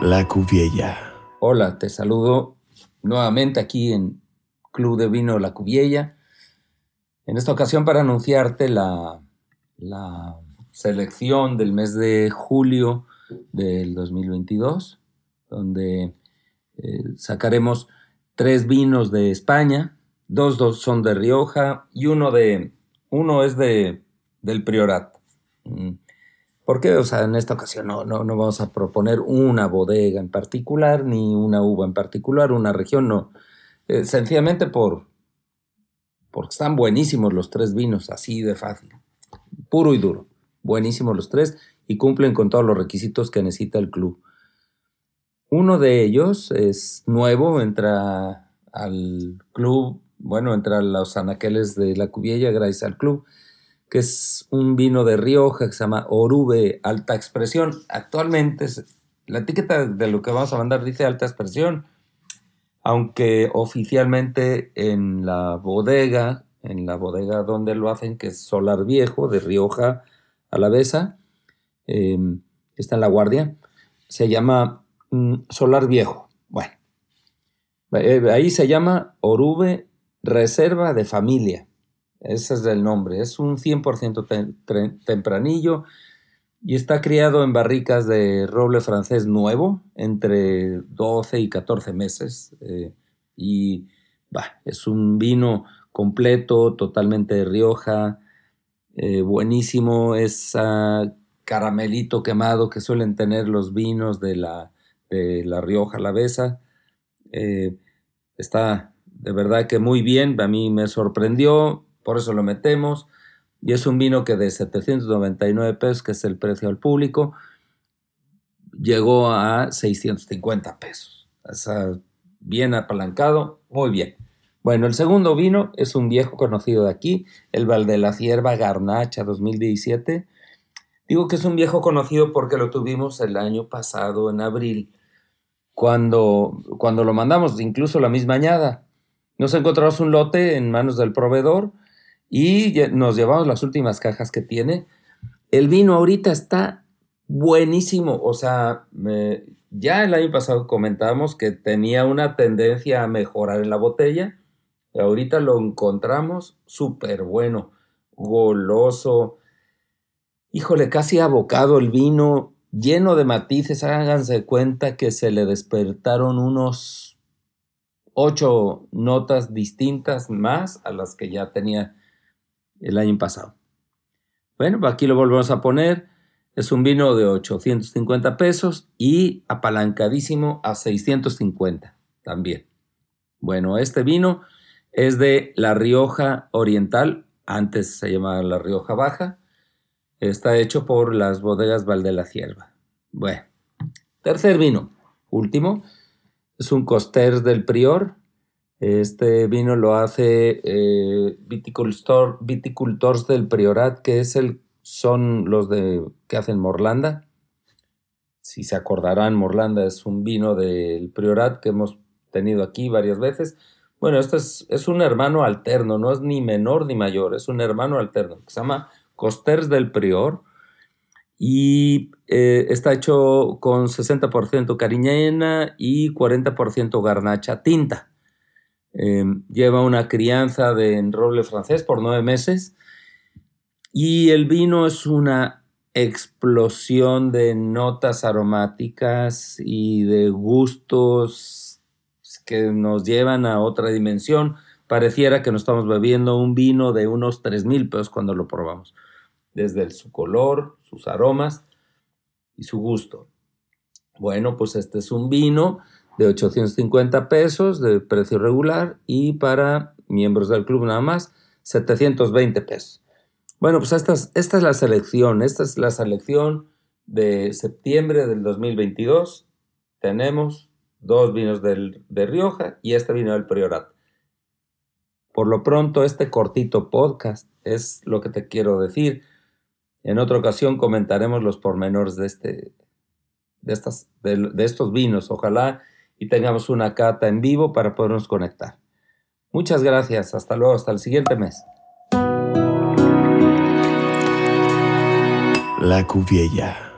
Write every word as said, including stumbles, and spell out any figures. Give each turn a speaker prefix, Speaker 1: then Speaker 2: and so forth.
Speaker 1: La Cuviella.
Speaker 2: Hola, te saludo nuevamente aquí en Club de Vino La Cuviella. En esta ocasión para anunciarte la, la selección del mes de julio del dos mil veintidós, donde eh, sacaremos tres vinos de España, dos, dos son de Rioja y uno, de, uno es de, del Priorat. Mm. ¿Por qué? O sea, en esta ocasión no, no, no vamos a proponer una bodega en particular, ni una uva en particular, una región, no. Eh, sencillamente por, porque están buenísimos los tres vinos, así de fácil. Puro y duro. Buenísimos los tres y cumplen con todos los requisitos que necesita el club. Uno de ellos es nuevo, entra al club, bueno, entra a los anaqueles de La Cuviella gracias al club, que es un vino de Rioja que se llama Orube Alta Expresión. Actualmente la etiqueta de lo que vamos a mandar dice Alta Expresión, aunque oficialmente en la bodega, en la bodega donde lo hacen, que es Solar Viejo de Rioja Alavesa, eh, está en La Guardia, se llama mm, Solar Viejo. Bueno, eh, ahí se llama Orube Reserva de Familia. Ese es el nombre, es un cien por ciento tem- tempranillo y está criado en barricas de roble francés nuevo, entre doce y catorce meses. Eh, y bah, es un vino completo, totalmente de Rioja, eh, buenísimo, es uh, caramelito quemado que suelen tener los vinos de la, de la Rioja Alavesa. Eh, está de verdad que muy bien, a mí me sorprendió. Por eso lo metemos, y es un vino que de setecientos noventa y nueve pesos, que es el precio al público, llegó a seiscientos cincuenta pesos. O sea, bien apalancado, muy bien. Bueno, el segundo vino es un viejo conocido de aquí, el Valdelacierva Garnacha dos mil diecisiete. Digo que es un viejo conocido porque lo tuvimos el año pasado, en abril, cuando, cuando lo mandamos, incluso la misma añada. Nos encontramos un lote en manos del proveedor y nos llevamos las últimas cajas que tiene. El vino ahorita está buenísimo. O sea, me, ya el año pasado comentábamos que tenía una tendencia a mejorar en la botella. Y ahorita lo encontramos súper bueno, goloso. Híjole, casi abocado el vino, lleno de matices. Háganse cuenta que se le despertaron unos ocho notas distintas más a las que ya tenía el año pasado. Bueno, aquí lo volvemos a poner. Es un vino de ochocientos cincuenta pesos y apalancadísimo a seiscientos cincuenta también. Bueno, este vino es de La Rioja Oriental, antes se llamaba La Rioja Baja. Está hecho por las bodegas Valdelacierva. Bueno, tercer vino, último, es un Costers del Prior. Este vino lo hace eh, Viticultor, Viticultors del Priorat, que es el, son los de, que hacen Morlanda. Si se acordarán, Morlanda es un vino del Priorat que hemos tenido aquí varias veces. Bueno, este es, es un hermano alterno, no es ni menor ni mayor, es un hermano alterno, que se llama Costers del Prior. Y eh, está hecho con sesenta por ciento cariñena y cuarenta por ciento garnacha tinta. Eh, lleva una crianza de en roble francés por nueve meses y el vino es una explosión de notas aromáticas y de gustos que nos llevan a otra dimensión. Pareciera que nos estamos bebiendo un vino de unos tres mil pesos cuando lo probamos, desde el, su color, sus aromas y su gusto. Bueno, pues este es un vino de ochocientos cincuenta pesos de precio regular y para miembros del club nada más setecientos veinte pesos. Bueno, pues esta es, esta es la selección, esta es la selección de septiembre del dos mil veintidós. Tenemos dos vinos del, de Rioja y este vino del Priorat. Por lo pronto, este cortito podcast es lo que te quiero decir. En otra ocasión comentaremos los pormenores de, este, de, estas, de, de estos vinos. Ojalá y tengamos una cata en vivo para podernos conectar. Muchas gracias. Hasta luego. Hasta el siguiente mes.
Speaker 1: La Cuviella.